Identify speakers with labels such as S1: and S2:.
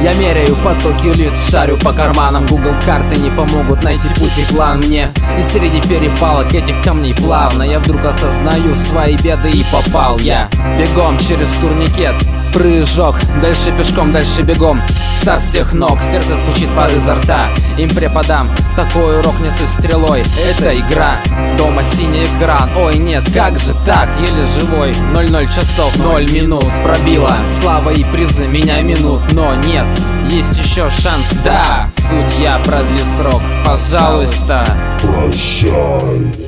S1: Я меряю потоки лиц, шарю по карманам. Google карты не помогут найти путь и план мне. И среди перепалок этих камней плавно я вдруг осознаю свои беды, и попал я бегом через турникет. Прыжок, дальше пешком, дальше бегом. Со всех ног сердце стучит пар изо рта. Им преподам такой урок, несу стрелой. Это игра, дома синий экран. Ой, нет, как же так, еле живой. 00 часов 0 минут пробила. Слава и призы меня минут. Но нет, есть еще шанс, да. Судья, продли срок, пожалуйста.
S2: Прощай.